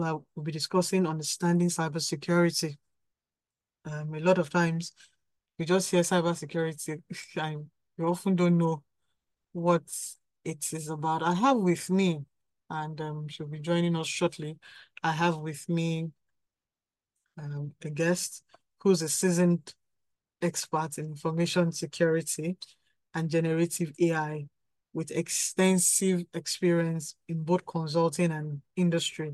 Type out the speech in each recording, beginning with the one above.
We'll be discussing understanding cybersecurity. A lot of times we just hear cybersecurity and we often don't know what it is about. I have with me, and she'll be joining us shortly. I have with me a guest who's a seasoned expert in information security and generative AI with extensive experience in both consulting and industry.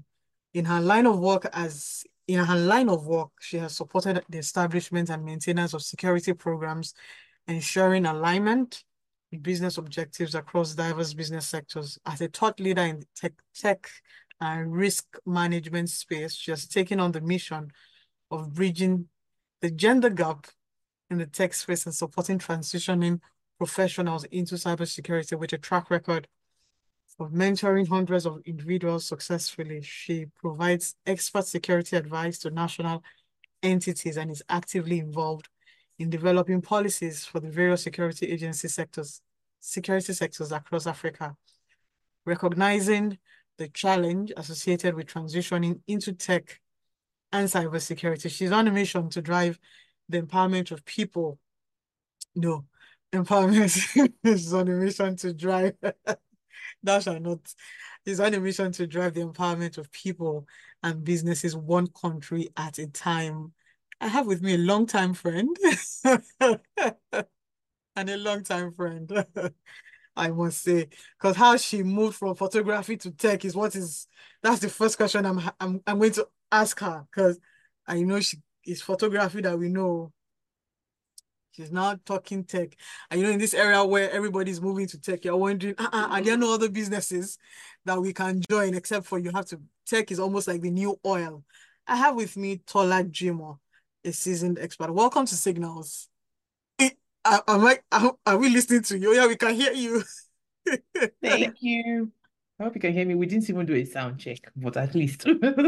In her line of work, she has supported the establishment and maintenance of security programs, ensuring alignment with business objectives across diverse business sectors. As a thought leader in the tech and risk management space, she has taken on the mission of bridging the gender gap in the tech space and supporting transitioning professionals into cybersecurity with a track record of mentoring hundreds of individuals successfully. She provides expert security advice to national entities and is actively involved in developing policies for the various security sectors across Africa, recognizing the challenge associated with transitioning into tech and cybersecurity. She's on a mission to drive the empowerment of people. No, empowerment is on a mission to drive that shall not. She's on a mission to drive the empowerment of people and businesses one country at a time. I have with me a longtime friend and a longtime friend, I must say, because how she moved from photography to tech that's the first question I'm going to ask her, because I know it's photography that we know. She's now talking tech. And in this area where everybody's moving to tech, you're wondering, are there no other businesses that we can join except for tech is almost like the new oil. I have with me Tola Jimo, a seasoned expert. Welcome to Signals. Are we listening to you? Yeah, we can hear you. Thank you. I hope you can hear me. We didn't even do a sound check, but at least.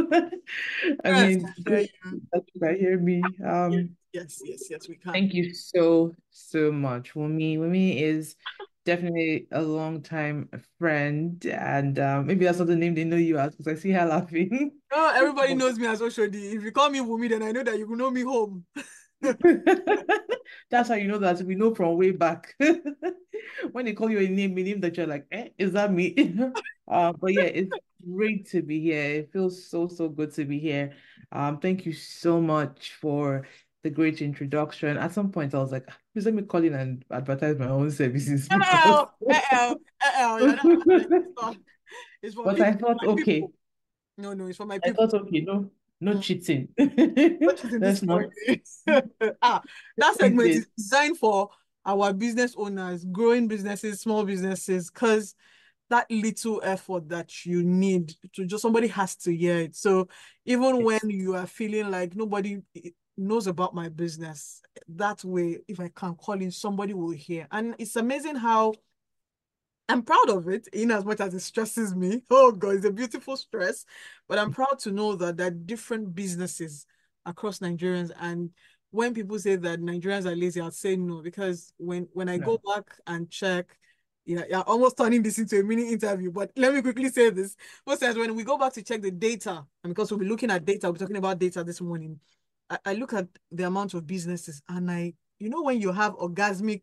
I Yes, mean, I hear good you. that you can hear me. Yes, we can. Thank you so, so much. Wumi is definitely a long time friend, and maybe that's not the name they know you as because I see her laughing. Oh, everybody But knows me as Oshodi. If you call me Wumi, then I know that you will know me home. that's how you know that we know from way back. When they call you a name that you're like, is that me? But yeah, it's great to be here. It feels so, so good to be here. Thank you so much for the great introduction. At some point, I was like, please let me call in and advertise my own services because You're not. It's for but I people. thought, My okay. people. No, it's for my I people. thought, okay, no, no Mm. cheating. What is in this Let's not morning? That do segment this. is designed for our business owners, growing businesses, small businesses, because that little effort that you need to just somebody has to hear it. So even when Yes. you are feeling like nobody knows about my business, that way, if I can call in, somebody will hear. And it's amazing how I'm proud of it, in as much as it stresses me. Oh God, it's a beautiful stress. But I'm proud to know that there are different businesses across Nigerians. And when people say that Nigerians are lazy, I'll say no, because when I go No. back and check, yeah, you're almost turning this into a mini interview. But let me quickly say this. Most times when we go back to check the data, and because we'll be looking at data, we'll be talking about data this morning. I look at the amount of businesses and when you have orgasmic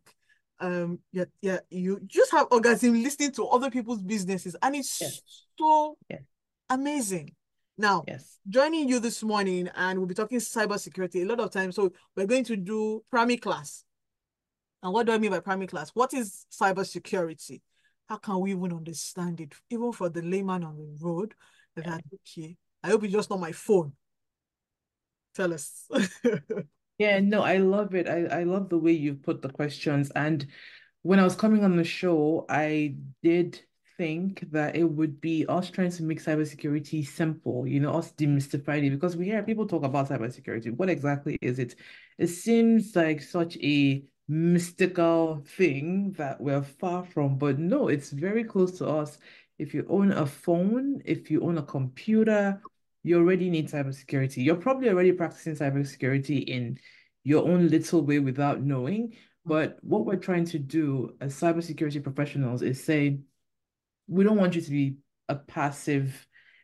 you just have orgasm listening to other people's businesses, and Yes. it's so Yes. amazing. Now, Yes. joining you this morning, and we'll be talking cybersecurity a lot of times. So we're going to do primary class. And what do I mean by primary class? What is cybersecurity? How can we even understand it, even for the layman on the road? That okay, I hope it's just not my phone. Tell us. Yeah, no, I love it. I love the way you've put the questions. And when I was coming on the show, I did think that it would be us trying to make cybersecurity simple, us demystifying it, because we hear people talk about cybersecurity. What exactly is it? It seems like such a mystical thing that we're far from, but no, it's very close to us. If you own a phone, if you own a computer, you already need cybersecurity. You're probably already practicing cybersecurity in your own little way without knowing. But what we're trying to do as cybersecurity professionals is say, we don't want you to be a passive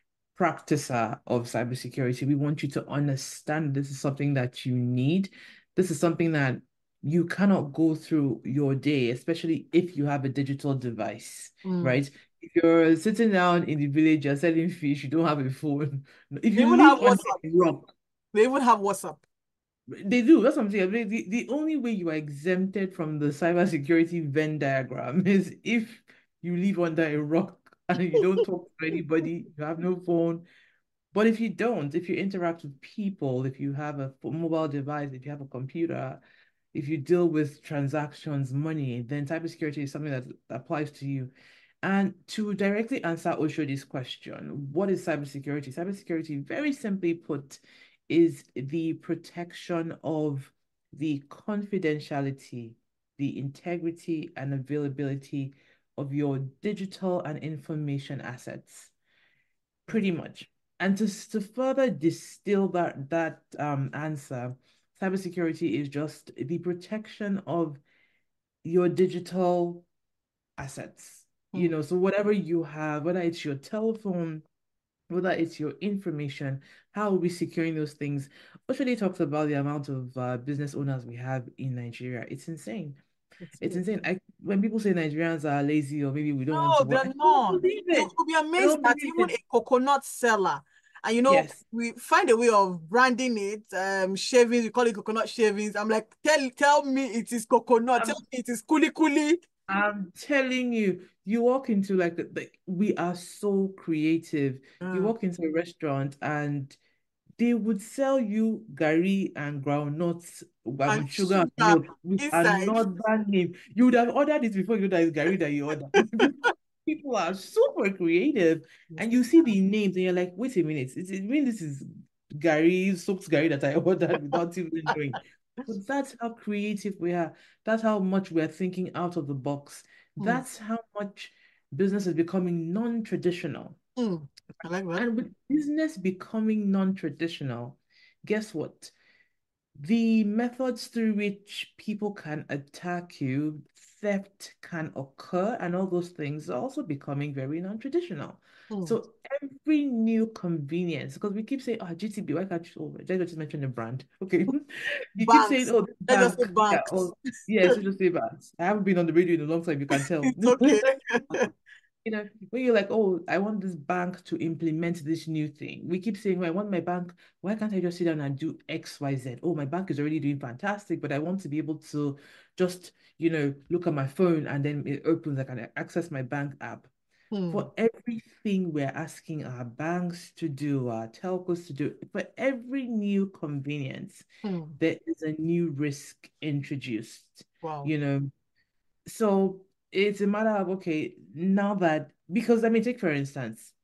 practicer of cybersecurity, we want you to understand this is something that you need. This is something that you cannot go through your day, especially if you have a digital device, Mm. right? If you're sitting down in the village, you're selling fish, you don't have a phone. If They you even have live under WhatsApp. a rock, They even have WhatsApp. they do. That's what I'm saying. The only way you are exempted from the cybersecurity Venn diagram is if you live under a rock and you don't talk to anybody, you have no phone. But if you don't, if you interact with people, if you have a mobile device, if you have a computer, if you deal with transactions, money, then cybersecurity is something that applies to you. And to directly answer Oshodi's question, what is cybersecurity? Cybersecurity, very simply put, is the protection of the confidentiality, the integrity, and availability of your digital and information assets, pretty much. And to further distill that answer, cybersecurity is just the protection of your digital assets. You Mm. know, so whatever you have, whether it's your telephone, whether it's your information, how are we securing those things? Oshodi talks about the amount of business owners we have in Nigeria. It's insane. It's It's it. insane. When people say Nigerians are lazy or maybe we don't want No, to work, I they're don't not. believe You it. will be I amazed don't that believe even it. a coconut seller, and Yes. we find a way of branding it, shavings, we call it coconut shavings. I'm like, tell me it is coconut, tell I'm me it is kuli kuli. I'm telling you, you walk into like we are so creative. You Mm. walk into a restaurant and they would sell you gari and groundnuts And with sugar and sugar milk with inside. another name. You would have ordered it before you know that it's gari that you ordered. People are super creative, Yes. and you see the names, and you're like, wait a minute, it mean this is gari, soaked gari that I ordered without even knowing. But that's how creative we are. That's how much we're thinking out of the box. Mm. That's how much business is becoming non-traditional. Mm. I like that. And with business becoming non-traditional, guess what? The methods through which people can attack you, theft can occur, and all those things are also becoming very non-traditional. Mm. So every new convenience, because we keep saying, oh, GTB, why can't you, oh, I just mentioned the brand. Okay. You keep saying, Banks. oh, this Let's just say bank. Yeah, banks. oh, yes, you just say banks. I haven't been on the radio in a long time, you can tell. It's okay. You know, when you're like, oh, I want this bank to implement this new thing. We keep saying, well, I want my bank. Why can't I just sit down and do X, Y, Z? Oh, my bank is already doing fantastic, but I want to be able to just, look at my phone and then it opens. I can access my bank app. Mm. For everything we're asking our banks to do, our telcos to do, for every new convenience, Mm. there is a new risk introduced. Wow. You know, so it's a matter of, okay, now that, because I mean, take for instance,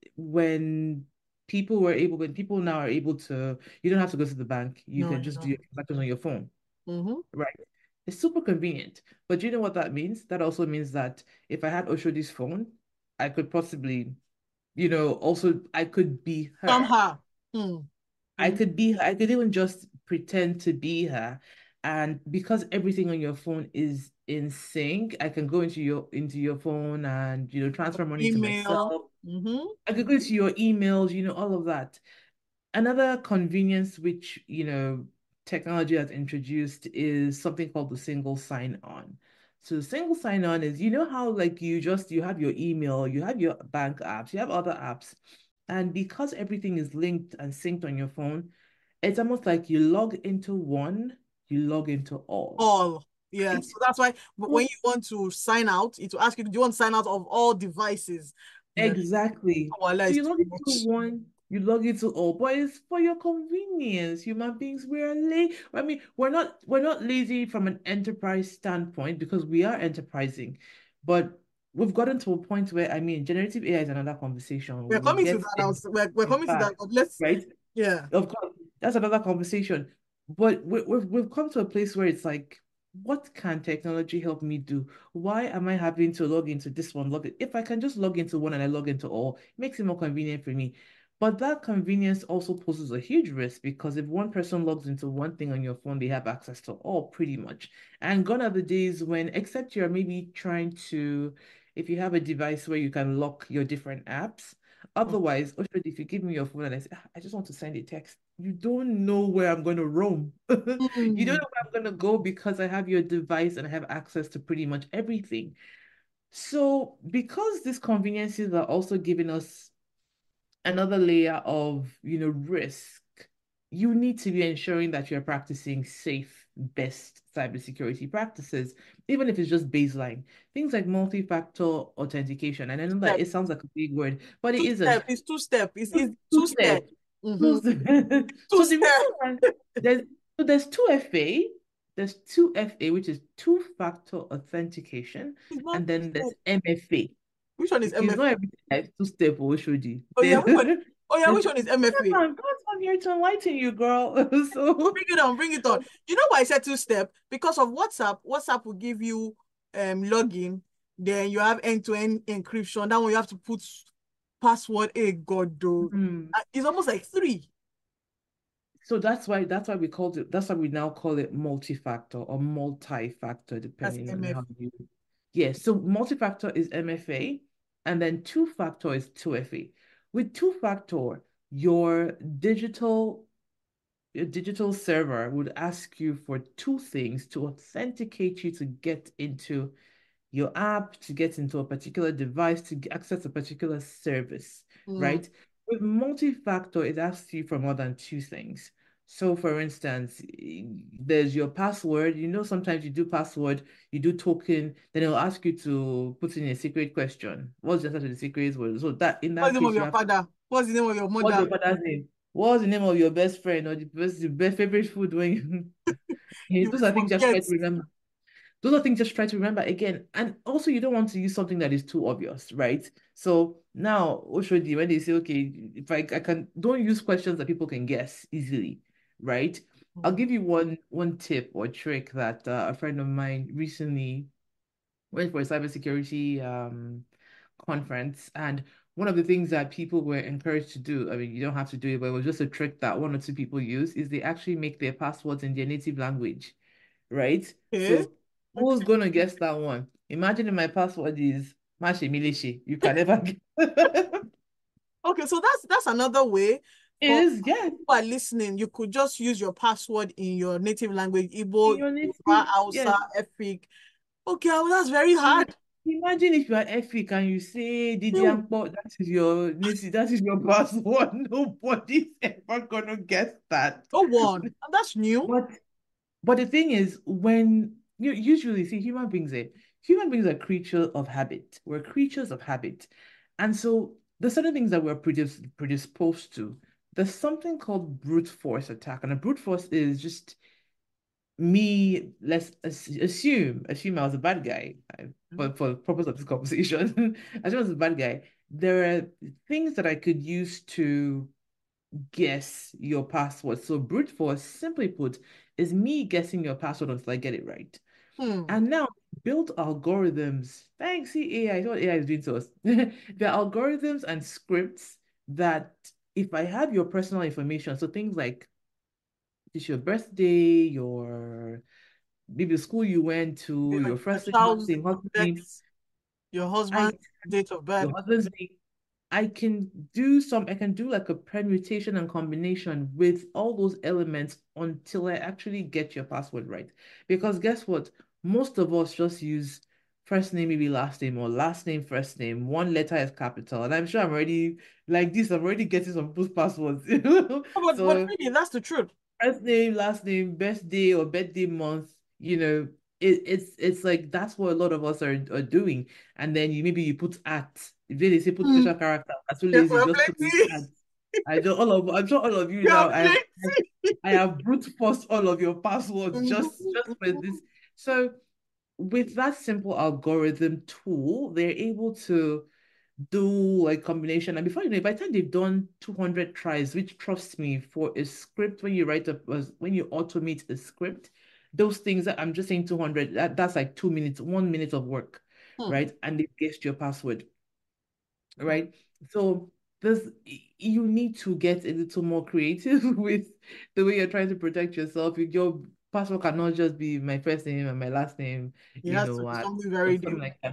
when people now are able to, you don't have to go to the bank, you No, can you just do don't. your transactions on your phone, Mm-hmm. right? It's super convenient. But do you know what that means? That also means that if I had Oshodi's phone, I could possibly, also I could be her. Somehow. Mm. I Mm. could be her. I could even just pretend to be her. And because everything on your phone is in sync, I can go into your phone and transfer money to Email. myself. Mm-hmm. I could go to your emails, all of that. Another convenience which, technology has introduced is something called the single sign-on. So single sign-on is, how like you have your email, you have your bank apps, you have other apps. And because everything is linked and synced on your phone, it's almost like you log into one, you log into all, All. right? Yes. So that's why when So you want to sign out, it will ask you, do you want to sign out of all devices? You're like, exactly. oh, Allah So is you too log into much. one, you log into all, but it's for your convenience. Human beings, we're lazy. I mean, we're not lazy from an enterprise standpoint because we are enterprising, but we've gotten to a point where, I mean, generative AI is another conversation. We're We'll coming to get that. there. We're In coming to that. fact, But let's, right? yeah. Of course, that's another conversation. But we've come to a place where it's like, what can technology help me do? Why am I having to log into this one? If I can just log into one and I log into all, it makes it more convenient for me. But that convenience also poses a huge risk because if one person logs into one thing on your phone, they have access to all pretty much. And gone are the days when, except you're maybe trying to, if you have a device where you can lock your different apps, Otherwise, Oshodi, if you give me your phone and I say, I just want to send a text, you don't know where I'm going to roam. You don't Mm. know where I'm going to go because I have your device and I have access to pretty much everything. So, because these conveniences are also giving us another layer of, risk, you need to be ensuring that you're practicing safe, best cybersecurity practices, even if it's just baseline. Things like multi-factor authentication. And I know that Step. it sounds like a big word, but it Two isn't. step. It's two step. It's Two two step. step. Mm-hmm. Two step. Two So the step. reason why there's there's 2FA, which is two-factor authentication, It's not and two then step. there's MFA. Which one is It's not MFA? everything like two-step or should you. Oh yeah, There's which one? Oh yeah, there's which one is MFA? I'm here to enlighten you, girl. So Bring it on, bring it on. You know why I said two step? Because of WhatsApp. WhatsApp will give you login, then you have end-to-end encryption. That one you have to put password. Hey God, though. hmm. It's almost like three. So that's why we called it that's why we now call it multi-factor or multi-factor, That's depending on MFA. how you. Yeah, so multi-factor is MFA, and then two-factor is 2FA. With two-factor, your digital server would ask you for two things to authenticate you to get into your app, to get into a particular device, to access a particular service, Mm. right? With multi-factor, it asks you for more than two things. So, for instance, there's your password. Sometimes you do password, you do token, then it'll ask you to put in a secret question. What's the answer to the secret word? So that in What's that the name of case, you your have to. father? What's the name of your What's mother? your father's name? What's the name of your best friend or the best favorite food when You those are things you just try will to forget. remember. Those are things just try to remember again. And also, you don't want to use something that is too obvious, right? So now, Oshodi, when they say, okay, if I can, don't use questions that people can guess easily, right? I'll Mm. give you one tip or trick that a friend of mine recently went for a cybersecurity conference. And one of the things that people were encouraged to do, I mean, you don't have to do it, but it was just a trick that one or two people use, is they actually make their passwords in their native language, right? Okay. So who's Okay. gonna guess that one? Imagine if my password is Mashi Milishi. You can never get Okay, so that's another way for is yeah, who are listening. You could just use your password in your native language, in Igbo, your Yoruba, native, Hausa, yes. Efik. Okay, well, that's very Im- hard. Imagine if you are Efik and you say Didi You Ankpo, that is your native, that is your password. Nobody's ever gonna guess that. go on. That's new. But But the thing is, when you usually see human beings are creatures of habit. We're creatures of habit. And so there's certain things that we're predisposed to. There's something called brute force attack. And a brute force is just me, let's assume I was a bad guy. But for the purpose of this conversation, assume I was a bad guy. There are things that I could use to guess your password. So brute force, simply put, is me guessing your password until I get it right. Hmm. And now build algorithms. Thanks, see AI, what AI is doing to us. There are algorithms and scripts that if I have your personal information, so things like it's your birthday, your maybe the school you went to, your Your first name, last child's name, husband name, birth, your I husband's date of birth. your husband's name, I can do like a permutation and combination with all those elements until I actually get your password right. Because guess what? Most of us just use first name, maybe last name, or last name, first name. One letter is capital. And I'm sure I'm already like this, I'm already getting some people's passwords. But So really, that's the truth. first name, last name, birthday or birthday month, it's like that's what a lot of us are doing. And then you put at, if they say put Hmm. special character, I'm too Yeah, lazy, we are just put it plenty. at. I'm sure all of you We are now, plenty. I have brute forced all of your passwords just with Mhm. this. So with that simple algorithm tool, they're able to do like combination. And before you know it, by the time they've done 200 tries, which trust me, for a script, when you automate a script, those things that I'm just saying 200, that's like 2 minutes, 1 minute of work, Hmm. right? And they guessed your password, right? So you need to get a little more creative with the way you're trying to protect yourself. Your password cannot just be my first name and my last name, It has to be or something very something deep. like that.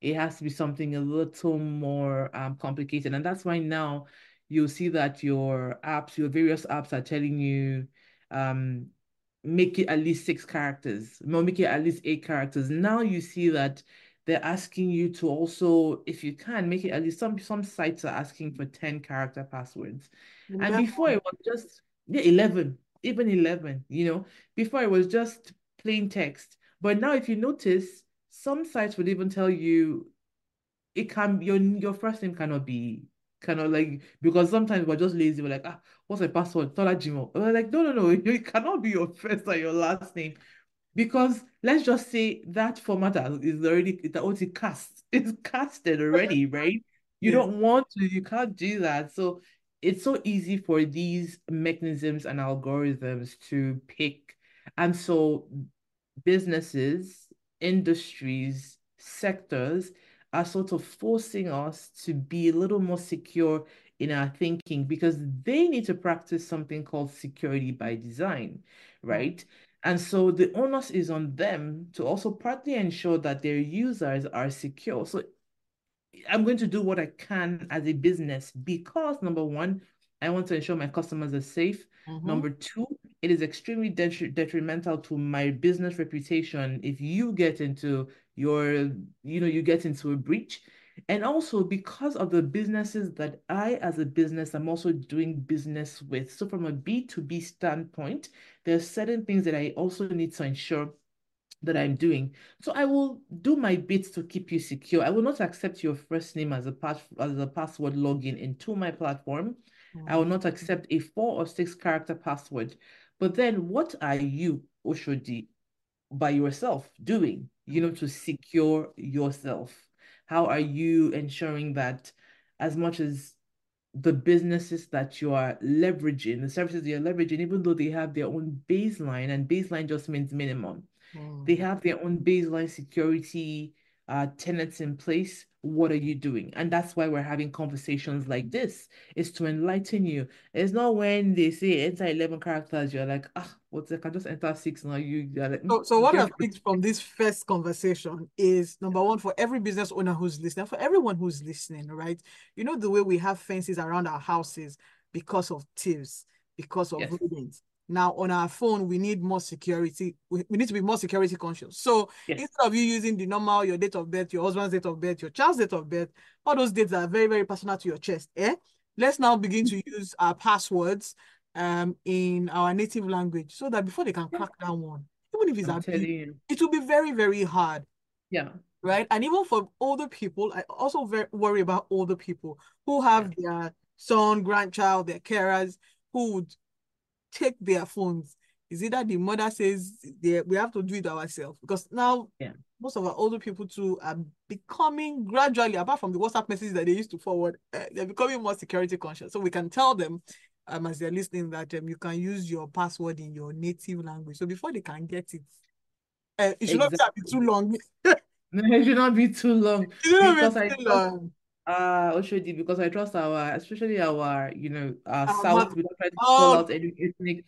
it has to be something a little more complicated. And that's why now you'll see that your apps, your various apps are telling you um, make it at least 6 characters, no, make it at least 8 characters. Now you see that they're asking you to also, if you can, make it at least some sites are asking for 10 character passwords. And before Lemon. it was just yeah, 11, even 11, before it was just plain text. But now if you notice, some sites would even tell you it can your first name cannot be kind of like because sometimes we're just lazy. We're like, what's my password? Tola Jimo. We're like, no, it cannot be your first or your last name. Because let's just say that format is already cast. It's casted already, right? You Yes. don't want to, you can't do that. So it's so easy for these mechanisms and algorithms to pick. And so businesses, industries, sectors are sort of forcing us to be a little more secure in our thinking because they need to practice something called security by design, Mm, right? And so the onus is on them to also partly ensure that their users are secure. So I'm going to do what I can as a business because number one, I want to ensure my customers are safe. mhm. Number two, it is extremely detrimental to my business reputation if you get into you get into a breach. And also because of the businesses that I, as a business, I'm also doing business with. So from a B2B standpoint, there's certain things that I also need to ensure that I'm doing. So I will do my bit to keep you secure. I will not accept your first name as a password login into my platform. I will Mm, not accept a 4 or 6 character password. But then what are you, Oshodi, by yourself doing, to secure yourself? How are you ensuring that as much as the businesses that you are leveraging, the services you're leveraging, even though they have their own baseline, and baseline just means minimum, they mm. have their own baseline security tenets in place. What are you doing? And that's why we're having conversations like this, is to enlighten you. It's not when they say enter 11 characters, you're like, what's I can just enter 6 now. You're like, So what get I've picked from this first conversation is number one, for every business owner who's listening, for everyone who's listening, right? You know, the way we have fences around our houses because of thieves, because of yes, rodents. Now on our phone, we need more security. We need to be more security conscious. So yes, instead of you using the normal, your date of birth, your husband's date of birth, your child's date of birth, all those dates are very, very personal to your chest. Let's now begin to use our passwords in our native language so that before they can yeah, crack down one, even if it's I'm telling abuse, you. it will be very, very hard, Yeah, right? And even for older people, I also very worry about older people who yeah, have their son, grandchild, their carers who would take their phones. Is either the mother says we have to do it ourselves because now yeah. most of our older people too are becoming gradually, apart from the WhatsApp messages that they used to forward, they're becoming more security conscious. So we can tell them, as they're listening, that you can use your password in your native language. So before they can get it, it should not be Exactly. too long. It should not be too long It should not because be I too trust long. Oshodi, because I trust especially our Mother. South, we don't try to call Oh, out any ethnic.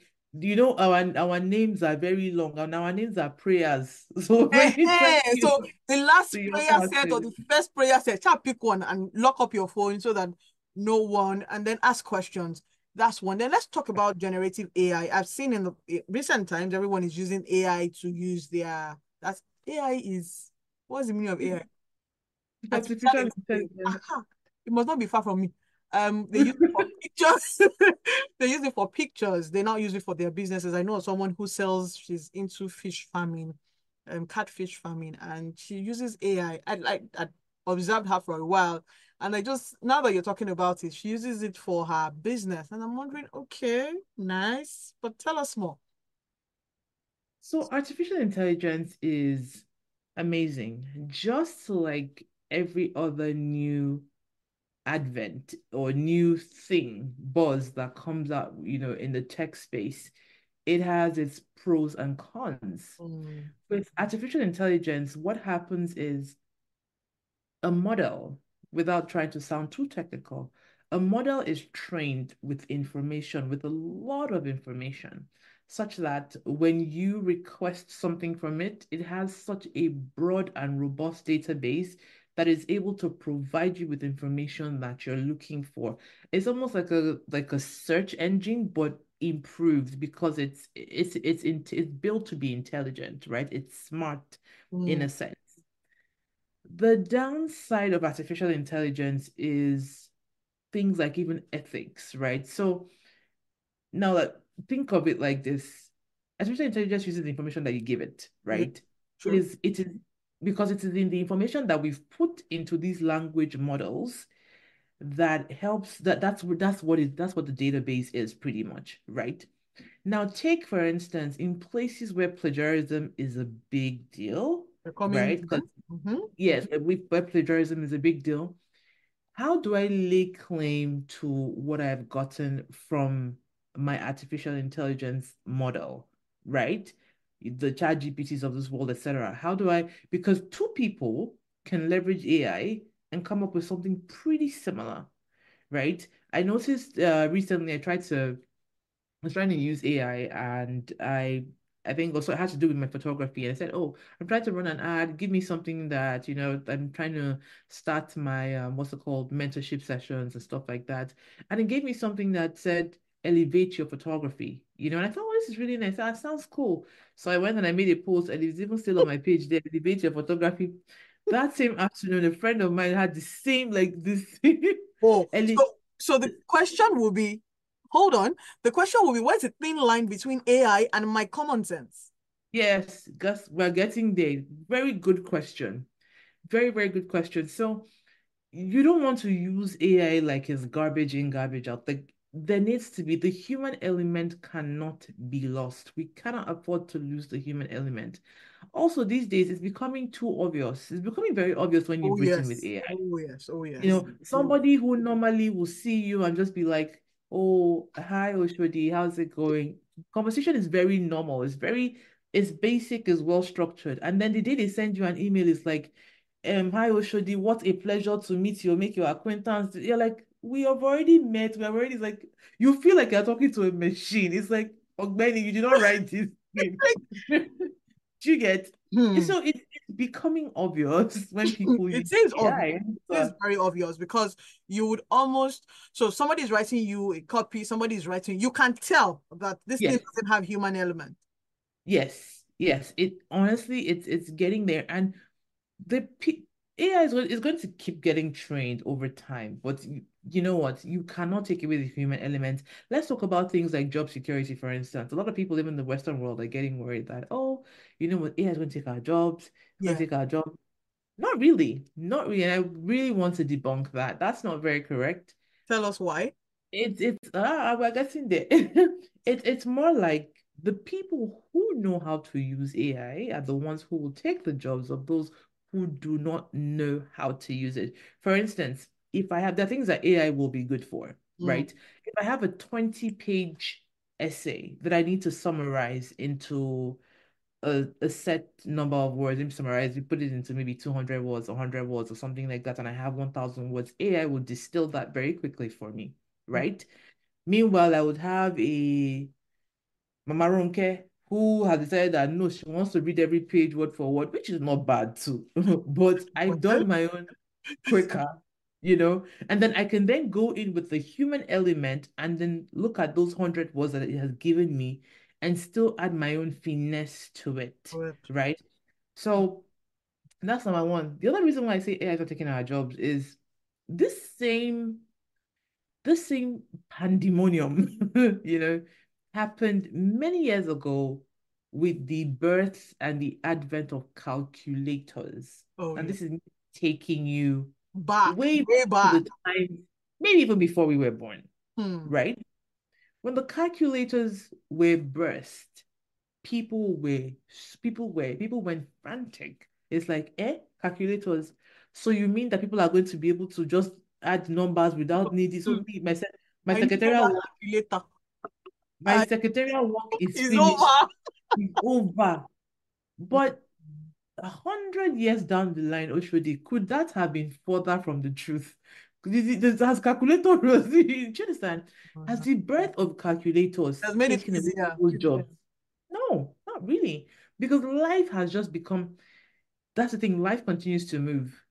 Our names are very long and our names are prayers. So when you try so the last to you prayer know how set or to the first prayer set, try pick one and lock up your phone so that no one, and then ask questions. That's one. Then let's talk about generative AI. I've seen in the recent times everyone is using AI to use their. That's AI is what's the meaning of AI? Artificial artificial intelligence. intelligence. Aha. It must not be far from me. They use it for pictures. They use it for pictures. They now use it for their businesses. I know someone who sells, she's into fish farming, catfish farming, and she uses AI. I observed her for a while, and I just now that you're talking about it, she uses it for her business, and I'm wondering, okay, nice, but tell us more. So artificial intelligence is amazing, just like every other new advent or new thing, buzz that comes out, in the tech space. It has its pros and cons. Mm, With artificial intelligence, what happens is a model, without trying to sound too technical, a model is trained with information, with a lot of information, such that when you request something from it, it has such a broad and robust database that is able to provide you with information that you're looking for. It's almost like a search engine, but improved because it's built to be intelligent, right? It's smart in Mm. a sense. The downside of artificial intelligence is things like even ethics, right? So now, like, think of it like this. Artificial intelligence uses the information that you give it, Yeah, right? true. It is because it is in the information that we've put into these language models that helps that's what the database is pretty much, right? Now, take for instance, in places where plagiarism is a big deal, Becoming right? Because human. Mm-hmm. yes, where plagiarism is a big deal, how do I lay claim to what I've gotten from my artificial intelligence model, right? The chat GPTs of this world, etc. How do I, because two people can leverage AI and come up with something pretty similar, right? I noticed recently I was trying to use AI and I think also it had to do with my photography. And I said, "Oh, I'm trying to run an ad. Give me something that, I'm trying to start my what's it called, mentorship sessions and stuff like that." And it gave me something that said, "Elevate your photography." And I thought, "Oh, this is really nice. That sounds cool." So I went and I made a post, and it's even still on my page there, "Elevate your photography." That same afternoon, a friend of mine had the same like this. Oh, ele so the question will be, hold on. The question will be, what's the thin line between AI and my common sense? Yes, Gus, we're getting there. Very good question. Very, very good question. So you don't want to use AI like it's garbage in, garbage out. Like there needs to be the human element cannot be lost. We cannot afford to lose the human element. Also, these days it's becoming too obvious. It's becoming very obvious when Oh you've written with yes. AI. Oh yes. Oh yes. Somebody who normally will see you and just be like, "Oh, hi, Oshodi, how's it going?" Conversation is very normal. It's basic, it's well structured. And then the day they send you an email, it's like, hi, Oshodi, what a pleasure to meet you, make your acquaintance. You're like, we have already met. We have already, like, you feel like you're talking to a machine. It's like, Ogbeni, you did not write this thing. Do you get? Hmm. So it's becoming obvious when people It use seems obvious. AI. It is very obvious because you would almost, so somebody is writing you a copy, somebody is writing, you can tell that this thing Yes, doesn't have human element. yes, yes. It honestly, it's getting there, and the AI is going to keep getting trained over time. But you know what? You cannot take away the human element. Let's talk about things like job security, for instance. A lot of people living in the Western world are getting worried that, oh, you know what, AI is going to take our jobs. It's going Yeah. to take our job. Not really, not really. And I really want to debunk that. That's not very correct. Tell us why. We're getting there. It's more like the people who know how to use AI are the ones who will take the jobs of those who do not know how to use it. For instance, if I have the things that AI will be good for, Mm. right? If I have a 20-page essay that I need to summarize into a set number of words, maybe summarize, you put it into maybe 200 words, 100 words, or something like that, and I have 1,000 words, AI will distill that very quickly for me, right? Meanwhile, I would have a Mama Ronke who has decided that no, she wants to read every page word for word, which is not bad too. But I've done my own quicker. And then I can then go in with the human element and then look at those 100 words that it has given me and still add my own finesse to it, But right? So that's number one. The other reason why I say AI is not taking our jobs is this same this same pandemonium, happened many years ago with the birth and the advent of calculators. oh And yeah. this is me taking you Back, way way to back. the time, maybe even before we were born, Hmm. right? When the calculators were birthed, people went frantic. It's like, calculators. So you mean that people are going to be able to just add numbers without needing Hmm. so my I needed secretarial that work, calculator. my Uh, secretarial work is it's finished. over. It's over. But 100 years down the line, Oshodi, could that have been further from the truth? Has calculator do you understand? Has the birth of calculators Has made it taken away easier. people's jobs? No, not really. Because life has just become, that's the thing, life continues to move.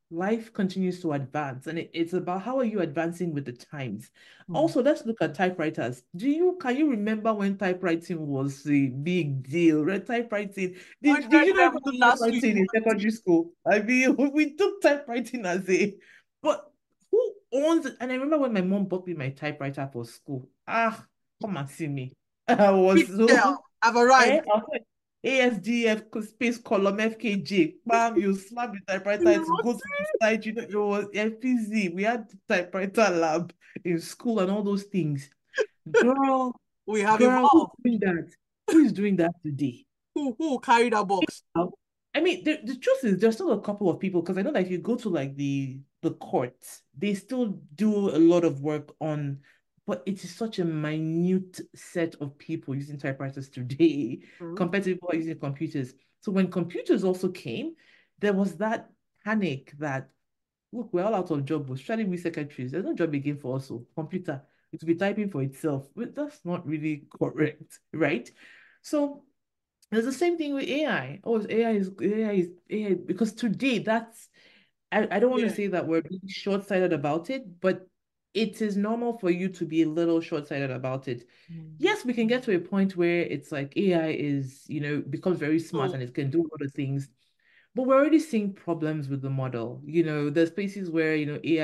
life continues to advance, and it's about how are you advancing with the times. Hmm. Also, let's look at typewriters. Can you remember when typewriting was a big deal? Right? Typewriting. Did 100 you know level people do last week. typewriting in secondary school? I mean, we took typewriting as a, but who owns it? And I remember when my mom bought me my typewriter for school. Ah, come and see me. I was Big girl, so I've eh, arrived. I was like, ASDF space column FKJ. Bam, you slam the typewriter to go to the side. You know, it was FPZ. We had typewriter lab in school and all those things. Girl, We have who's evolved. doing that? Who is doing that today? Who carried that box? I mean, the truth is, there's still a couple of people because I know that if you go to like the courts, they still do a lot of work on, but it is such a minute set of people using typewriters today Hmm. compared to people who are using computers. So when computers also came, there was that panic that look, we're all out of job, especially we secretaries. There's no job again for us. So computer, it will be typing for itself. But that's not really correct, right? So it's the same thing with AI. Oh, AI because today that's I don't want to Yeah. say that we're being short-sighted about it, but it is normal for you to be a little short-sighted about it. Hmm. Yes, we can get to a point where it's like AI is, becomes very smart So, and it can do a lot of things. But we're already seeing problems with the model. There's places where,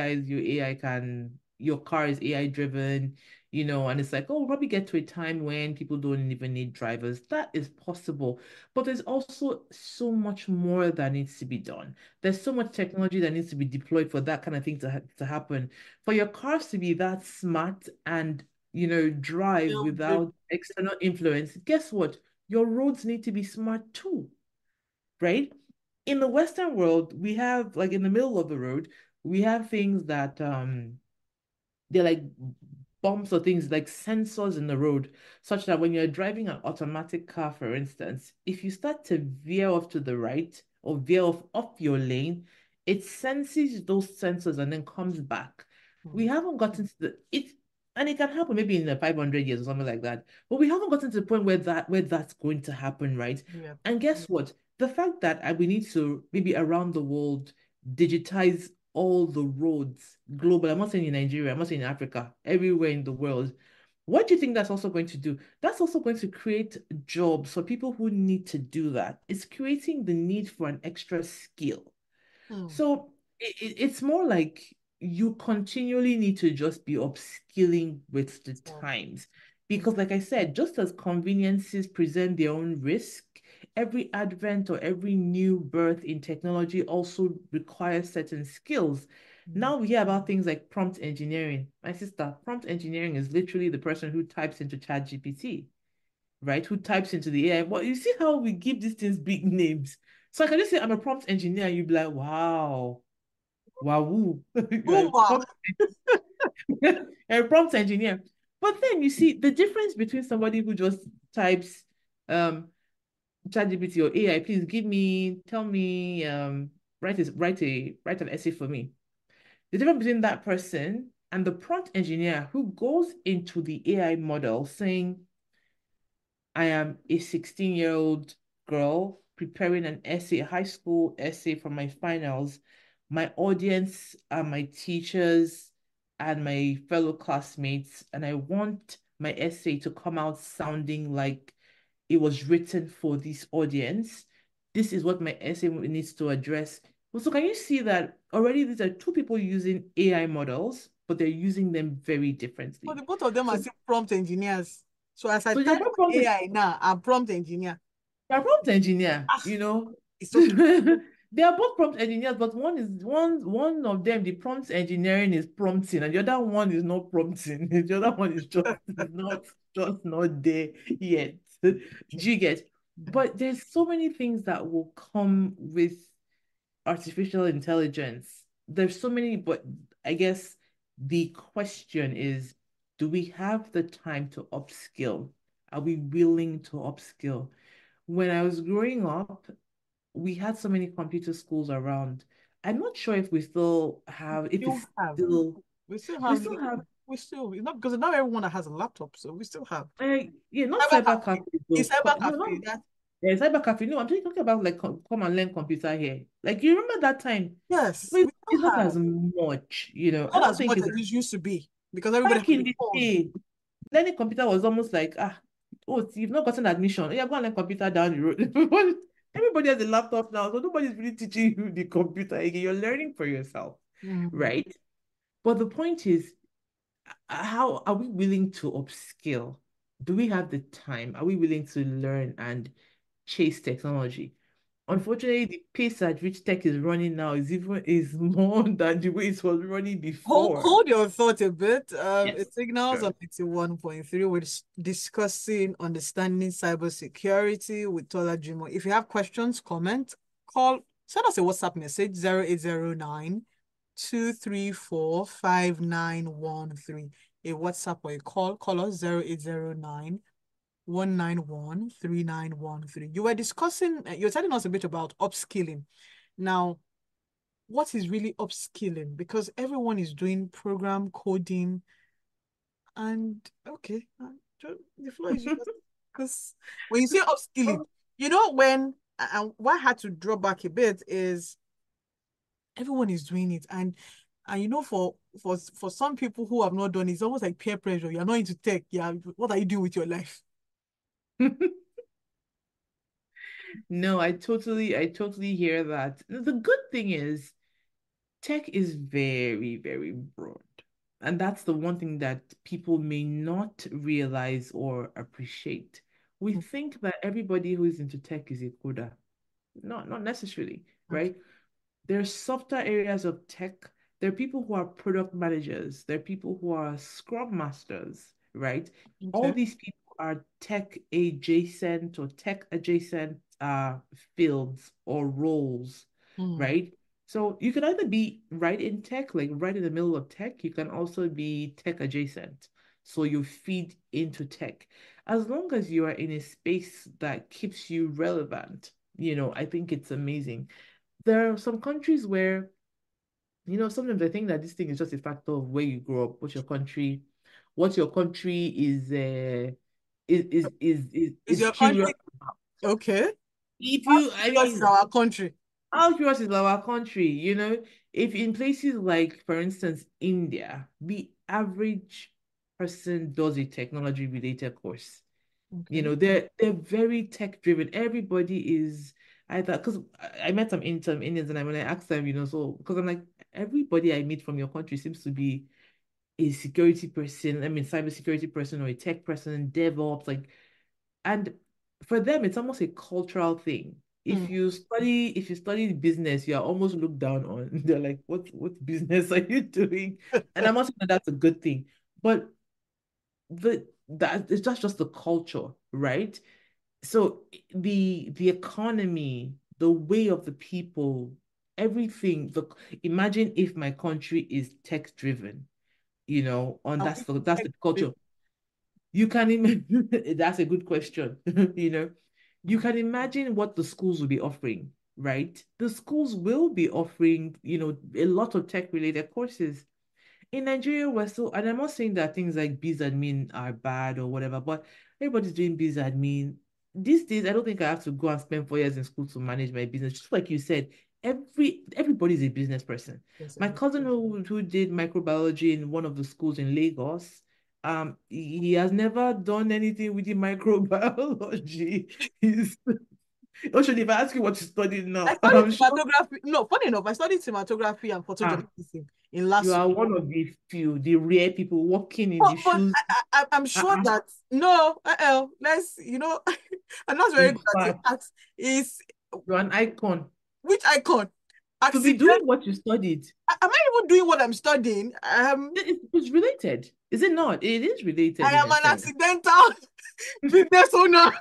your car is AI driven, and it's like, oh, we'll probably get to a time when people don't even need drivers. That is possible. But there's also so much more that needs to be done. There's so much technology that needs to be deployed for that kind of thing to happen. For your cars to be that smart and, drive self-driven. without external influence, guess what? Your roads need to be smart too, right? In the Western world, we have like in the middle of the road, we have things that they're like bumps or things like sensors in the road, such that when you're driving an automatic car, for instance, if you start to veer off to the right or veer off your lane, it senses those sensors and then comes back. We Hmm. haven't gotten to and it can happen maybe in the 500 years or something like that. But we haven't gotten to the point where that's going to happen, right? Yeah. And guess what? The fact that we need to maybe around the world digitize all the roads global. I'm not saying in Nigeria, I'm not saying in Africa, everywhere in the world. What do you think that's also going to do? That's also going to create jobs for people who need to do that. It's creating the need for an extra skill. Hmm. So it's more like you continually need to just be upskilling with the So, times. hmm. Because, like I said, just as conveniences present their own risk, every advent or every new birth in technology also requires certain skills. Hmm. Now we hear about things like prompt engineering. My sister, prompt engineering is literally the person who types into ChatGPT, right? Who types into the AI. But you see how we give these things big names. So I can just say I'm a prompt engineer, and you'd be like, wow, wow, you're a Boomba. you're a prompt engineer. But then you see the difference between somebody who just types um ChatGPT or AI, please tell me, write an essay for me. The difference between that person and the prompt engineer who goes into the AI model saying, I am a 16-year-old girl preparing an essay, a high school essay for my finals. My audience are my teachers and my fellow classmates, and I want my essay to come out sounding like it was written for this audience. This is what my essay needs to address. So can you see that already these are two people using AI models, but they're using them very But differently. the both of them are So still prompt engineers. So as I so you're type both prompt AI now, I'm prompt engineer. They're prompt engineer, Ah, it's okay. They are both prompt engineers, but one of them, the prompt engineering is prompting, and the other one is not prompting. The other one is not there yet. Do you get? Yeah. But there's so many things that will come with artificial intelligence. There's so many, but I guess the question is, do we have the time to upskill? Are we willing to upskill? When I was growing up, we had so many computer schools around. I'm not sure if we still have, if Still it's have. still, We still we have, still have, we still, it's not because not everyone that has a laptop, so we still have. yeah, not Cyber cyber cafe. cafes The though. cyber No, not cafe, that. cyber cafe. No, I'm just talking about like come and learn computer here. Like you remember that time? Yes, But we still it's not have. as much, you know. I Not don't as think much it's as it used to be because everybody back has a in the phone. day. Learning computer was almost like, oh, you've not gotten admission. Yeah, go and learn computer down the road. Everybody has a laptop now, so nobody's really teaching you the computer again. You're learning for yourself, Mm. right? But the point is, how are we willing to upskill? Do we have the time? Are we willing to learn and chase technology? Unfortunately, the pace at which tech is running now is more than the way it was running before. Hold your thought a bit. Yes. It signals Sure. on 81.3. We're discussing understanding cybersecurity with Tola Jimo. If you have questions, comment, call, send us a WhatsApp message 0809 234 5913. A WhatsApp or a call us 0809 191 3913. You were discussing, you're telling us a bit about upskilling. Now, what is really upskilling? Because everyone is doing program coding and okay, the floor is yours. Because when you say upskilling, when and why I had to draw back a bit is everyone is doing it, and for some people who have not done it, it's almost like peer pressure. You're not into tech. Yeah, what are you doing with your life? No, I totally hear that. The good thing is tech is very, very broad. And that's the one thing that people may not realize or appreciate. We think that everybody who is into tech is a coder. Not necessarily, Okay. right? There are softer areas of tech. There are people who are product managers. There are people who are scrum masters, right? All Okay. these people are tech adjacent or tech adjacent fields or roles, Hmm. right? So you can either be right in tech, like right in the middle of tech. You can also be tech adjacent. So you feed into tech. As long as you are in a space that keeps you relevant, I think it's amazing. There are some countries where, sometimes I think that this thing is just a factor of where you grow up, what your country Is is your curious country okay? if How you I serious is mean our country? how curious is our country, if in places like, for instance, India, the average person does a technology related course. Okay. They're very tech driven. Everybody is either, because I met some Indians, and when I asked them, so because I'm like, everybody I meet from your country seems to be a security person, I mean cybersecurity person or a tech person, DevOps, like, and for them it's almost a cultural thing. Hmm. If you study business, you're almost looked down on. They're like, what business are you doing? And I'm not saying that that's a good thing, but that it's just the culture, right? So the economy, the way of the people, everything. Imagine if my country is tech driven, and Are that's we the culture. tech-driven? You can imagine. That's a good question. You Hmm. can imagine what the schools will be offering, right? The schools will be offering, a lot of tech related courses. In Nigeria, we're still, and I'm not saying that things like biz admin are bad or whatever, but everybody's doing biz admin. These days, I don't think I have to go and spend 4 years in school to manage my business. Just like you said, everybody's a business person. Yes, My cousin who did microbiology in one of the schools in Lagos, he has never done anything with the microbiology. He's Ocean, if I ask you what you studied I now, studied I'm sure cinematography. No, funny enough, I studied cinematography and ah, photojournalism in you last. are one of the rare people walking in But the shoes. I'm sure Uh-uh. that no, let's I'm not very In good at fact, it. Is you're an icon. which icon? To be Accident? doing what you studied, Am I even doing what I'm studying? it's related. Is it not? It is I related in am a an sense. accidental business owner.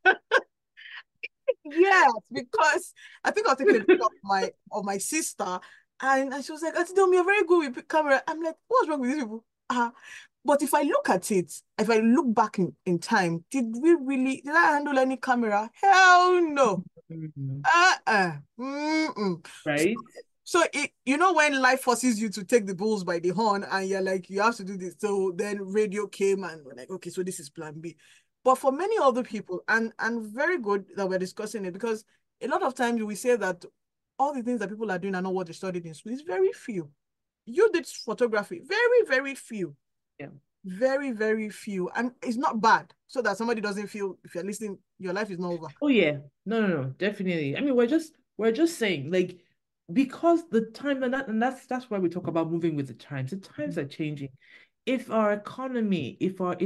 Yes, because I think I was taking a picture of my sister, and she was like, "Auntie Dom, you're very good with camera." I'm like, "What's wrong with these people?" But if I look at it, if I look back in time, did I handle any camera? Hell no. Mhm. Mm-mm. So, Right? when life forces you to take the bulls by the horn and you're like, you have to do this. So then radio came and we're like, okay, so this is plan B. But for many other people, and very good that we're discussing it, because a lot of times we say that all the things that people are doing are not what they studied in school. It's very few. You did photography, very, very few. Yeah. Very, very few. And it's not bad. So that somebody doesn't feel if you're listening, your life is not over. Oh yeah. No, definitely. I mean, we're just saying, like, because the time and that's why we talk about moving with the times. The times are changing. If our economy,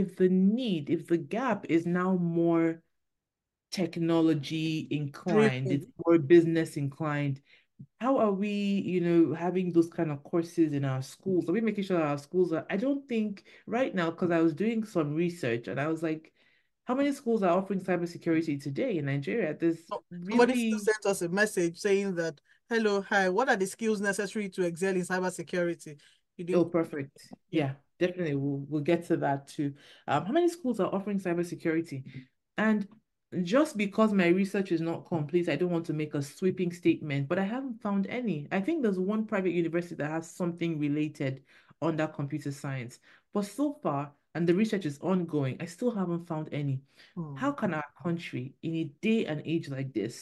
if the gap is now more technology inclined, it's Driven. more business inclined, how are we, having those kind of courses in our schools? Are we making sure that our schools are? I don't think right now, because I was doing some research and I was like, how many schools are offering cybersecurity today in Nigeria? There's Somebody still really, sent us a message saying that, hello, hi, what are the skills necessary to excel in cybersecurity? You oh, didn't, perfect. yeah. Yeah, definitely. We'll get to that too. How many schools are offering cybersecurity? And just because my research is not complete, I don't want to make a sweeping statement, but I haven't found any. I think there's one private university that has something related under computer science. But so far, and the research is ongoing, I still haven't found any. Hmm. How can our country, in a day and age like this,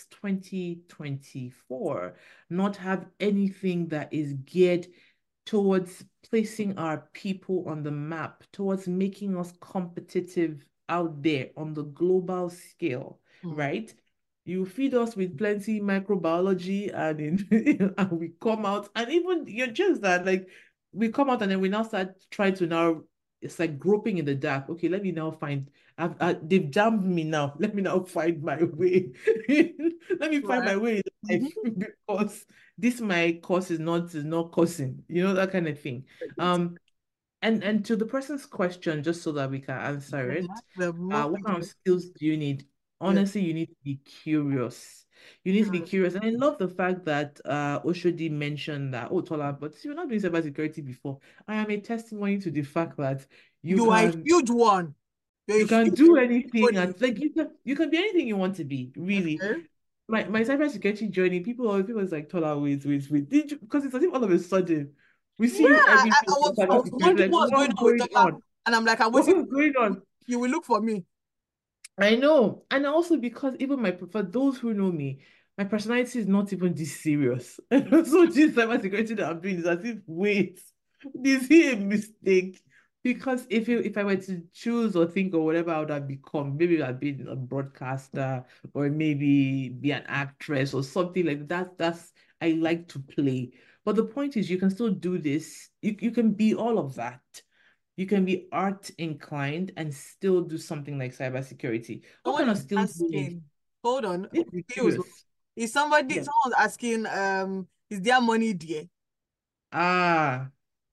2024, not have anything that is geared towards placing our people on the map, towards making us competitive out there on the global scale, Hmm. right? You feed us with plenty microbiology and we come out, and even you're just that, like, we come out and then we now start trying to now, it's like groping in the dark. Okay, let me now find, they've jammed me now. Let me now find my way. Let me find Right. my way in Mhm. life because this my course is not coursing, that kind of thing. And to the person's question, just so that we can answer Yeah, it, the more what kind of people, skills do you need? yeah, Honestly, you need to be curious. You need to be curious. curious. And I love the fact that Oshodi mentioned that, oh, Tola, but you're not doing cybersecurity before. I am a testimony to the fact that you You are a can huge one. You're a you can huge do anything, body. and like you can be anything you want to be, really. Okay. My cybersecurity journey, people is like, Tola, wait. Did you, because it's as if all of a sudden we Yeah, see you every day I in was cybersecurity. wondering Like, what's going what's on with going Tola, on? and I'm like, I'm What's waiting. going on? You will look for me. I know. And also because even for those who know me, my personality is not even this serious. And also this cybersecurity that I'm doing is as if, wait, is he a mistake? Because if I were to choose or think or whatever I would have become, maybe I'd be a broadcaster or maybe be an actress or something like that. That's I like to play. But the point is you can still do this. You can be all of that. You can be art inclined and still do something like cybersecurity. What Someone kind of is skills do you need? asking, hold on, Need to be skills. curious. Is somebody, Yeah. someone's asking, is there money there? Ah,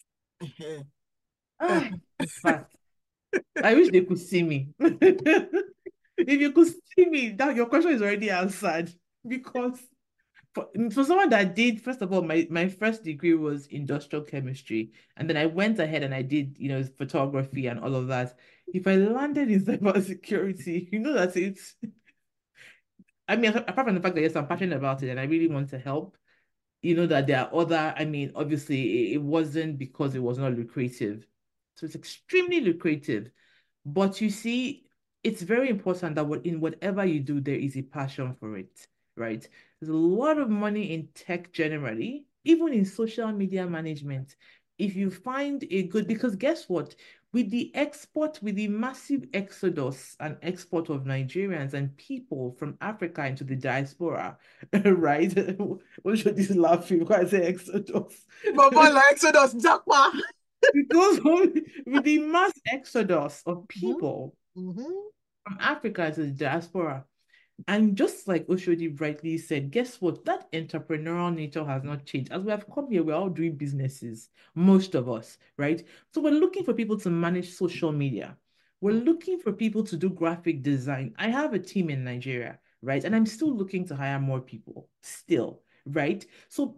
in fact, I wish they could see me. If you could see me, that your question is already answered. Because for someone that did, first of all, my first degree was industrial chemistry, and then I went ahead and I did, photography and all of that. If I landed in cybersecurity, that it's, I mean, apart from the fact that yes, I'm passionate about it and I really want to help, that there are other, I mean, obviously it wasn't because it was not lucrative. So it's extremely lucrative. But you see, it's very important that in whatever you do, there is a passion for it, right? There's a lot of money in tech generally, even in social media management. If you find a good, because guess what? With the massive exodus and export of Nigerians and people from Africa into the diaspora, right? What should this laughing? Why I say exodus? Baba like Exodus, Jackpot. Because with the mass exodus of Mm-hmm. people Mm-hmm. from Africa to the diaspora, and just like Oshodi rightly said, guess what? That entrepreneurial nature has not changed. As we have come here, we're all doing businesses, most of us, right? So we're looking for people to manage social media. We're looking for people to do graphic design. I have a team in Nigeria, right? And I'm still looking to hire more people, still, right? So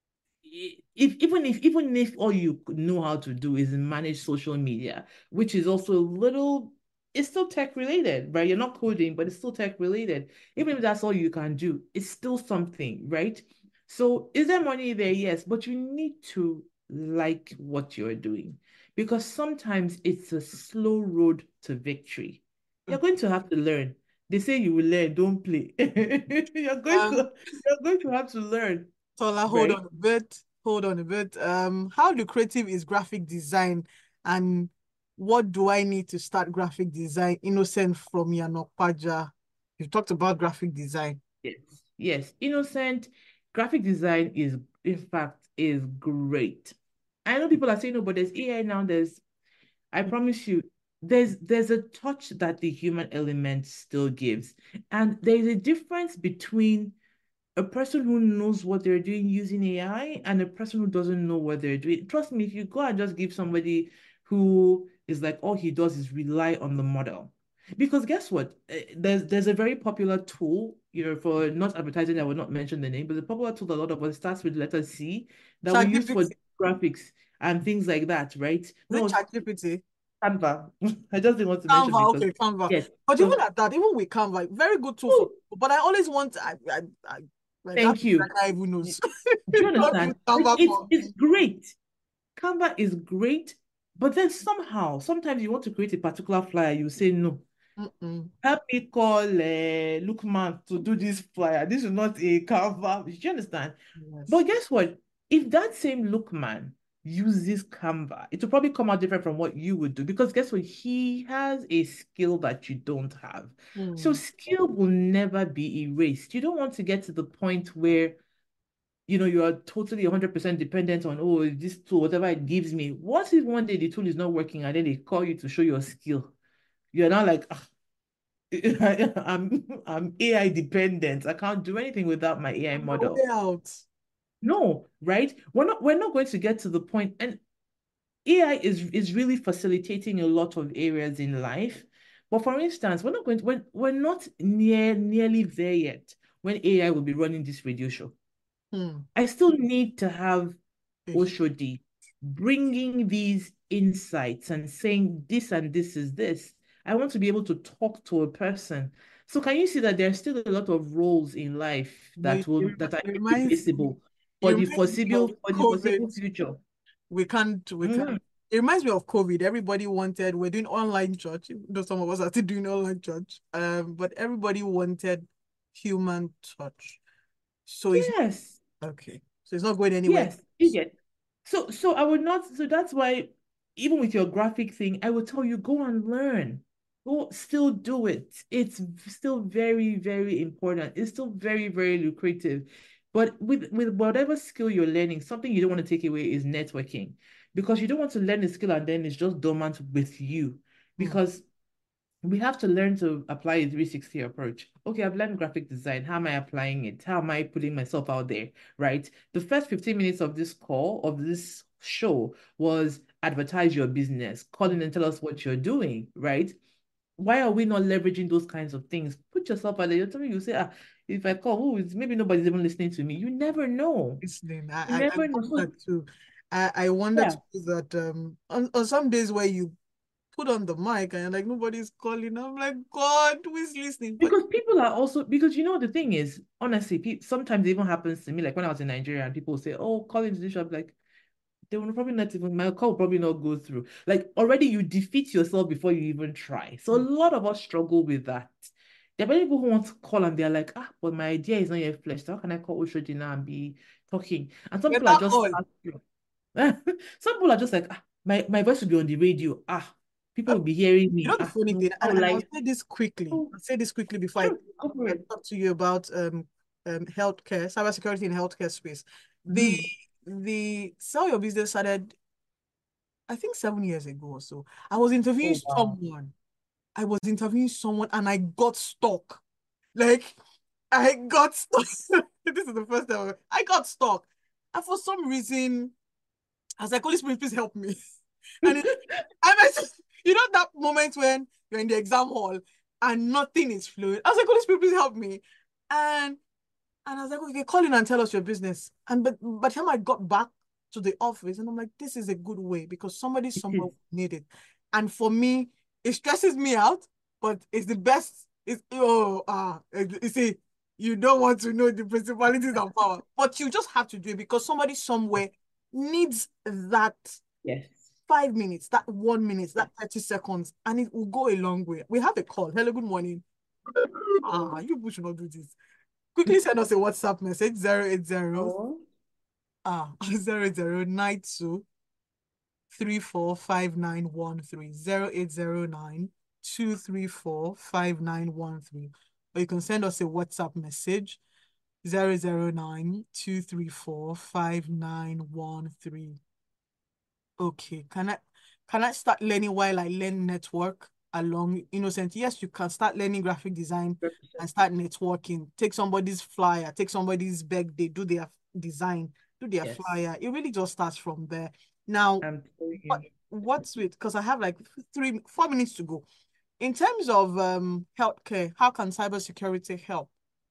even if all you know how to do is manage social media, which is also a little, it's still tech related, right? You're not coding, but it's still tech related. Even if that's all you can do, it's still something, right? So is there money there? Yes, but you need to like what you're doing because sometimes it's a slow road to victory. You're going to have to learn. They say you will learn, don't play. Um, You're going to have to learn, Tola, hold right? on a bit. Hold on a bit. How lucrative is graphic design, and what do I need to start graphic design? Innocent from Yanokpaja. You talked about graphic design. Yes. Yes. Innocent graphic design is, in fact, is great. I know people are saying, no, but there's AI now, I promise you, there's a touch that the human element still gives. And there's a difference between a person who knows what they're doing using AI and a person who doesn't know what they're doing. Trust me, if you go and just give somebody who is like all he does is rely on the model. Because guess what? There's a very popular tool, for not advertising, I will not mention the name, but the popular tool that a lot of us starts with letter C that we use for ChatGPT. graphics and things like that, right? Is it No, ChatGPT? Canva. I just didn't want to mention Canva, because okay, Canva. yes. But even So, at that, even with Canva, very good tool for oh, people. But I always want, my thank graphic you. designer even knows. Do you Don't use understand? Like Canva it's for it's me. great. Canva is great, but then somehow, sometimes you want to create a particular flyer, you say no. Mm-mm. Help me call Lookman to do this flyer. This is not a Canva. Do you understand? But Yes. guess what? If that same Lookman uses Canva, it will probably come out different from what you would do because guess what? He has a skill that you don't have. So Hmm. skill will never be erased. You don't want to get to the point where you are totally 100% dependent on, oh, this tool, whatever it gives me. What if one day the tool is not working and then they call you to show your skill? You're not like, ah, I'm AI dependent. I can't do anything without my AI No model. way out. No, right? We're not going to get to the point, and AI is really facilitating a lot of areas in life. But for instance, we're not nearly there yet when AI will be running this radio show. Hmm. I still need to have Ish. Oshodi bringing these insights and saying this and this is this. I want to be able to talk to a person. So can you see that there's still a lot of roles in life You know, that are it reminds me, irreplaceable it reminds me of for the COVID. foreseeable future? We can't. Mhm. It reminds me of COVID. Everybody wanted, we're doing online church, even though some of us are still doing online church. But everybody wanted human touch. So it's Yes. okay. So it's not going anywhere. Yes, you get. So I would not. So that's why, even with your graphic thing, I would tell you go and learn. Go still do it. It's still very, very important. It's still very, very lucrative. But with whatever skill you're learning, something you don't want to take away is networking, because you don't want to learn a skill and then it's just dormant with you. Hmm. Because we have to learn to apply a 360 approach. Okay, I've learned graphic design. How am I applying it? How am I putting myself out there? Right? The first 15 minutes of this call, of this show, was advertise your business, call in and tell us what you're doing, right? Why are we not leveraging those kinds of things? Put yourself out there. You're telling me, you say, if I call, maybe nobody's even listening to me. You never know. Listening. You I never know. So, wonder too. I wonder yeah. too that on some days where you put on the mic and you're like nobody's calling. I'm like, God, who is listening? But Because people are also, because the thing is, honestly, sometimes it even happens to me. Like when I was in Nigeria and people say, oh, call into this shop, like they will probably not even, my call will probably not go through. Like already you defeat yourself before you even try. So a lot of us struggle with that. There are many people who want to call and they're like, but my idea is not yet fleshed. How can I call Oshodi now and be talking? And some people are better just, call. some people are just like, my voice will be on the radio. People will be hearing You me. know the funny No, thing, I and, will and I'll like, say this quickly. oh, I'll say this quickly before sure, go for I it. talk to you about healthcare, cybersecurity in healthcare space. The Mm. the Sell Your Business started, I think 7 years ago or so. I was interviewing Oh, wow. someone. I was interviewing someone and I got stuck. Like I got stuck. This is the first time I got stuck. And for some reason, I was like, Holy Spirit, please help me. And I mean, that moment when you're in the exam hall and nothing is flowing. I was like, Holy Spirit, please help me. And I was like, okay, call in and tell us your business. And but by the time I got back to the office, and I'm like, this is a good way because somebody It somewhere is. will need it. And for me, it stresses me out, but it's the best. You see, you don't want to know the principalities and power, but you just have to do it because somebody somewhere needs that Yes. 5 minutes, that 1 minute, that 30 seconds, and it will go a long way. We have a call. Hello, good morning. You people should not do this. Quickly send us a WhatsApp message 080 Oh, 0092 345913 0809 234 5913, or you can send us a WhatsApp message 009 234 5913. Okay, can I start learning while I learn network along Innocent? Yes, you can start learning graphic design and 100%. start networking. Take somebody's flyer, take somebody's birthday, do their design, do their Yes, flyer. It really just starts from there. Now, I'm telling what you. what's with, because I have like 4 minutes to go. In terms of healthcare, how can cybersecurity help?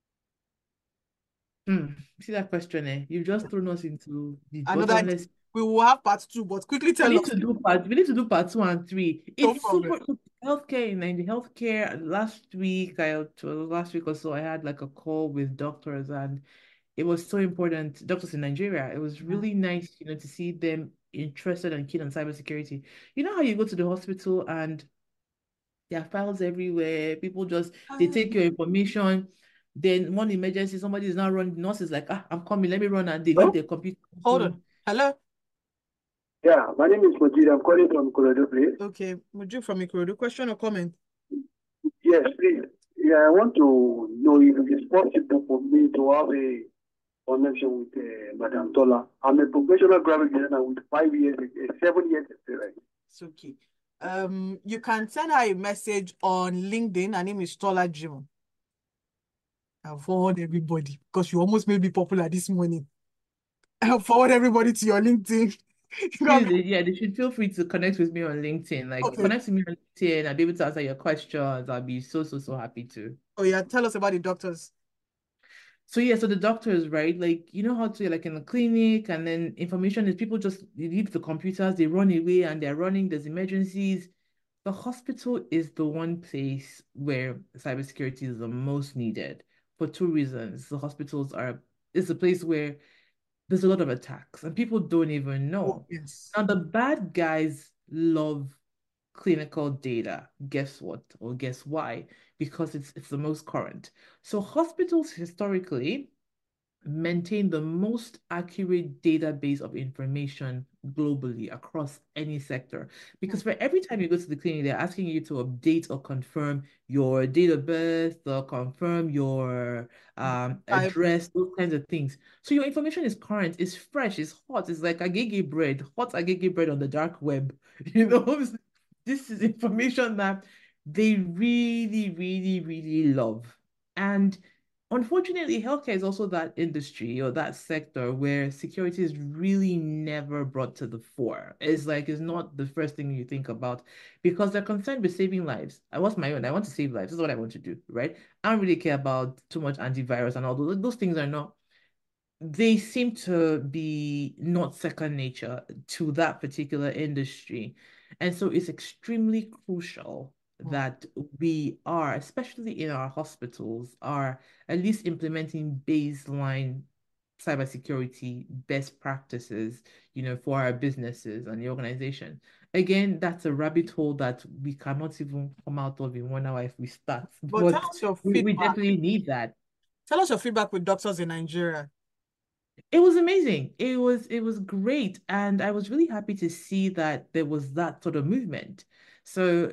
See that question, eh? You've just thrown us into the Another, bottomless. we will have part two, but quickly We tell need us. to do part 2 and 3. No It's problem. super healthcare in the healthcare. Last week or so, I had like a call with doctors, and it was so important. Doctors in Nigeria. It was Yeah. really nice, to see them interested and keen on cybersecurity. You know how you go to the hospital and there are files everywhere. People just they take your information. Then one emergency, somebody is not running. The nurse is like, I'm coming, let me run, and they leave Hello? their computer Hold on. open. Hello. Yeah, my name is Majid. I'm calling from Colorado, please. Okay, Muju from Ikorodu. Question or comment? Yes, please. Yeah, I want to know if it is possible for me to have a connection with Madam Tola. I'm a professional graphic designer with 5 years, 7 years experience. It's okay. You can send her a message on LinkedIn. Her name is Tola Jim. I'll forward everybody because you almost made me popular this morning. I'll forward everybody to your LinkedIn. You got Please, me? yeah, they should feel free to connect with me on LinkedIn. Like, Okay. connect with me on LinkedIn. I'll be able to answer your questions. I'll be so, so, so happy to. Oh yeah, tell us about the doctors. So yeah, so the doctors, right? Like, you know how to like in the clinic, and then information is people just they leave the computers, they run away and they're running, there's emergencies. The hospital is the one place where cybersecurity is the most needed for two reasons. The hospitals are It's a place where there's a lot of attacks and people don't even Oh know. yes. Now, the bad guys love clinical data. Guess what? Or guess why? Because it's the most current. So hospitals historically maintain the most accurate database of information globally across any sector. Hmm. Because for every time you go to the clinic, they're asking you to update or confirm your date of birth or confirm your Type. address, those kinds of things. So your information is current, it's fresh, it's hot, it's like agege bread, hot agege bread on the dark web. You know, this is information that they really, really, really love. And unfortunately, healthcare is also that industry or that sector where security is really never brought to the fore. It's not the first thing you think about because they're concerned with saving lives. I was my own. I want to save lives. This is what I want to do, right? I don't really care about too much antivirus and all those things are not they seem to be not second nature to that particular industry. And so it's extremely crucial Hmm. that we are, especially in our hospitals, are at least implementing baseline cybersecurity best practices, for our businesses and the organization. Again, that's a rabbit hole that we cannot even come out of in 1 hour if we start, But tell but us your we feedback. definitely need that. Tell us your feedback with doctors in Nigeria. It was amazing. It was great, and I was really happy to see that there was that sort of movement. So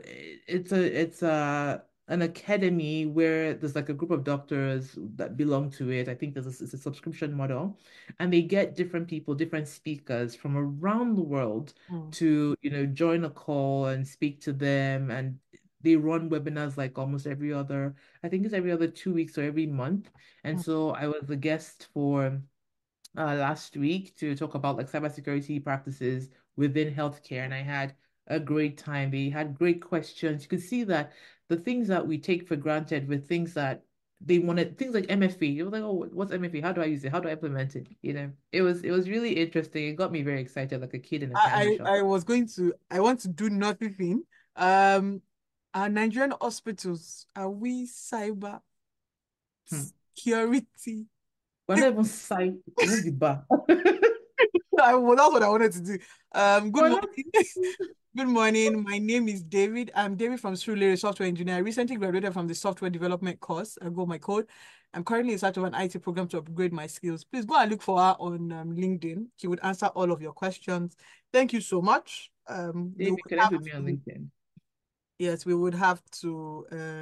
it's an academy where there's like a group of doctors that belong to it. I think it's a subscription model, and they get different people, different speakers from around the world Hmm. to, join a call and speak to them, and they run webinars like almost I think it's every other 2 weeks or every month. And Hmm. so I was a guest for last week to talk about like cybersecurity practices within healthcare, and I had a great time. They had great questions. You could see that the things that we take for granted were things that they wanted, things like MFA. It was like, oh, what's MFA? How do I use it? How do I implement it? It was really interesting. It got me very excited, like a kid in a candy I, shop. I I was going to, I want to do nothing. Um, our Nigerian hospitals, are we cyber Hmm. security? We're not even sight, even the bar. Well, that's what I wanted to do. Good Well, morning. Good morning. My name is David. I'm David from Surulere Software Engineer. I recently graduated from the software development course. I got my code. I'm currently in search of an IT program to upgrade my skills. Please go and look for her on LinkedIn. She would answer all of your questions. Thank you so much. David, connect with me on LinkedIn. Yes, we would have to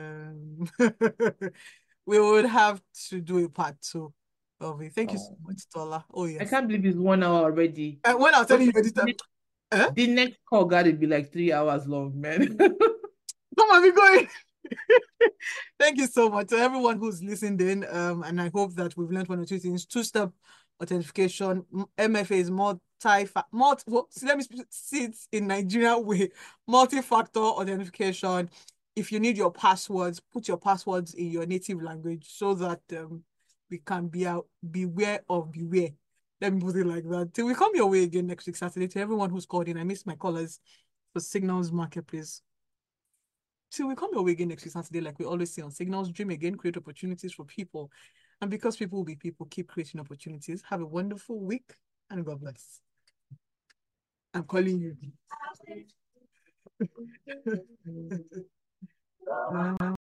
we would have to do a part 2 of it. Thank you so much, Tola. Oh yes. I can't believe it's 1 hour already. When I was telling you the next call got to be like 3 hours long, man. Come on, be going. Thank you so much to everyone who's listened in. And I hope that we've learned one or two things. Two-step authentication. MFA is let me see it in Nigeria way. Multi-factor authentication. If you need your passwords, put your passwords in your native language so that we can beware of beware. Let me put it like that. Till we come your way again next week, Saturday. To everyone who's called in, I miss my callers for Signals Marketplace. Till we come your way again next week, Saturday, like we always say on Signals, dream again, create opportunities for people. And because people will be people, keep creating opportunities. Have a wonderful week and God bless. I'm calling you.